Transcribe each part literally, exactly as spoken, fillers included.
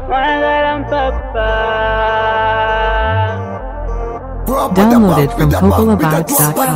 Downloaded from Popolabouts dot com.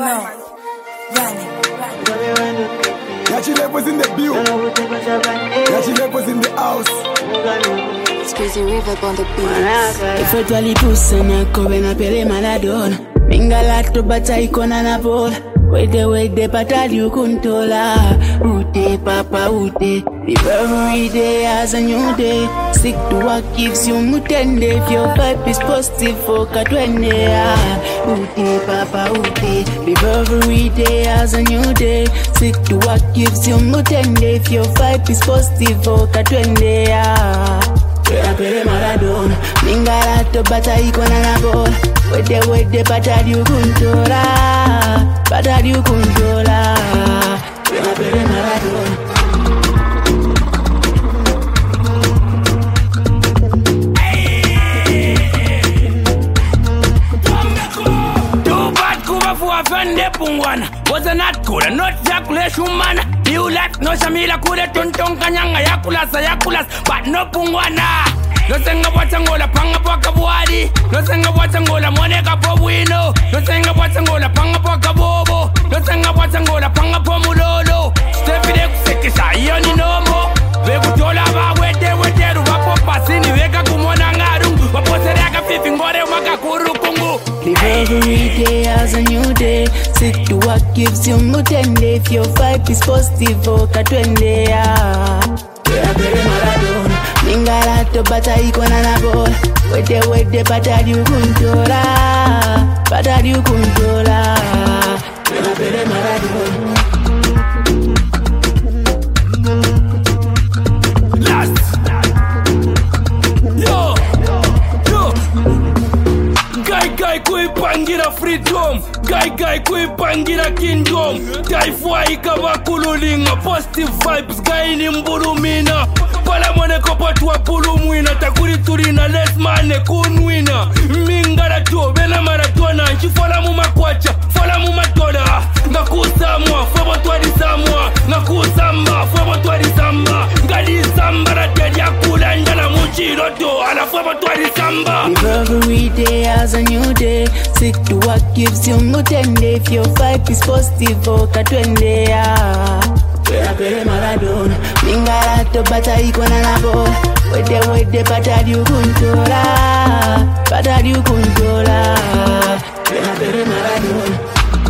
Yeah, she was in the view. Yeah, she was in the house. Squeezy River on the beat. Ifetwali pusa na kobe na pele Maradona. Mingalato bata ikona na bola. Wede wede patali ukuntola. Ute papa ute. Live every day as a new day. Stick to what gives you mutende. If your vibe is positive, foka twende. Ute papa ute. Live every day as a new day. Stick to what gives you mutende. If your vibe is positive, foka twende. Pele pele Maradona. Mingalato bata ikona na bola. Wede wede patali ukuntola. Patali ukuntola. Pele pele Maradona. Vende pungwana Waza not kula not yakule shumana You like no shamila kule tonton kanyanga Yakulasa yakulas but no pungwana No senga watangola panga paka buari No senga watangola moneka po wino No senga watangola panga paka bobo No senga watangola panga po mulolo Stepide kusekisha iyo ni nomo Vegu tola ba wete wete Ruwapo pasini veka kumona ngaru Wapo sereka fifi ngore waka kuru kungu. Live every day as a new day. Stick to what gives you mutende. If your vibe is positive, voka twende. Pele pele Maradona. Mingalato bata ikona na bola. Wede wede patali ukuntola. Patali ukuntola. Pele pele Maradona. Guy kuipangira freedom Guy guy kuipangira kingdom Guy fwa ikawa kululinga Positive vibes guy ni mbulumina Pala mwane kopatwa pulumwina Takuri turina les mane kunwina Mingara to bena Maradona Nchifola mumakwacha Fola mumatola Ngakusamwa Fwebo twari samwa Ngakusamba Fwebo twari samba Ngali samba Ratedi akula Njala muchiroto Ala fwebo twari samba. Live every day as a new day. Stick to what gives you mutende. If your vibe is positive, voka twende. Pele pele Maradona. Mingalato bata ikona na bola. Wede wede patali ukuntola. Patali ukuntola. Pele pele Maradona.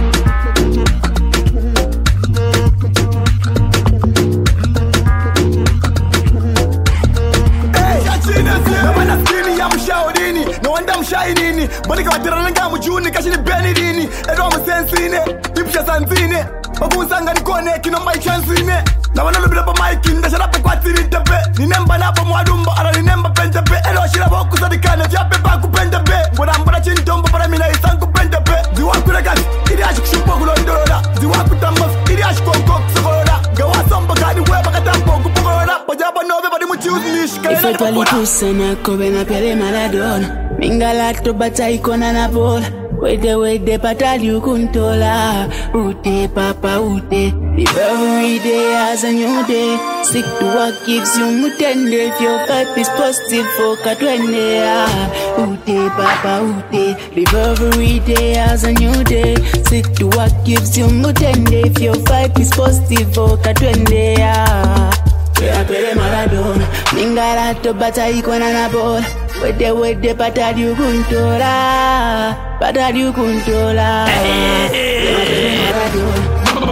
Mshaurini, no wonder mshainini. Bonika watiranga mujuni kashini benidini. Edo msensine, ipsha sanzine. Babusanga nikone kino mai chansine. Na wana lubila pa maiki ndasharape kwa tiri tepe. Ninemba napa mwadumba ara ninemba pentepe. Edo shira boku sadikane vyape baku pentepe. Mbona mbona chintombo para mina isangu pentepe. Ziwaku regati, ili ashi kushupo kulondorola. Ziwaku tambas, ili ashi konko kusokorola. Gawa somba kadi weba katampo kupokorola. Pajaba nove badi muchiuzi nishika. Ifetwali pusa na kobe na pele Maradona. Mingalato bata ikona na bola. Wede wede patali ukuntola. Ute papa ute. Live every day as a new day. Stick to what gives you mutende. If your vibe is positive, foka twende. Ute papa ute. Live every day as a new day. Stick to what gives you mutende. If your vibe is positive, foka twende. Pele pele Maradona. Mingalato bata ikona na bola. Wede wede patali ukuntola. Patali ukuntola. Pele pele Maradona.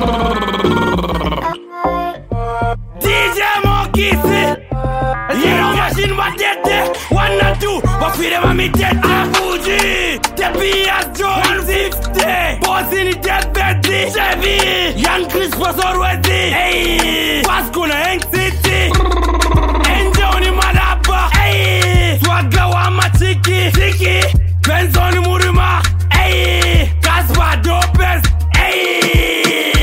D J Mokisi Zero machine batete One and two Bafire mami tete Fuji Tepias Joe one sixty Boss in the dead beddy Chevy Young Chris Fasorwezi Hey Pascuna Hank City Enjoni Madapa Hey Swagga wa machiki Tiki Benzoni Murima Hey Kaspa Dopez Hey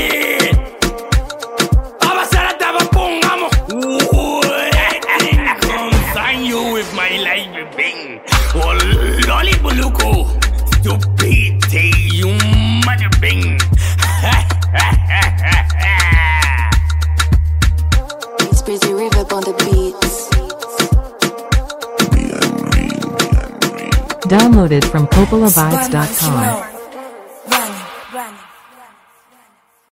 Lolly Buluko, stupid, you mother bing. Squeezy River on the beats. Downloaded from coppola vibes dot com.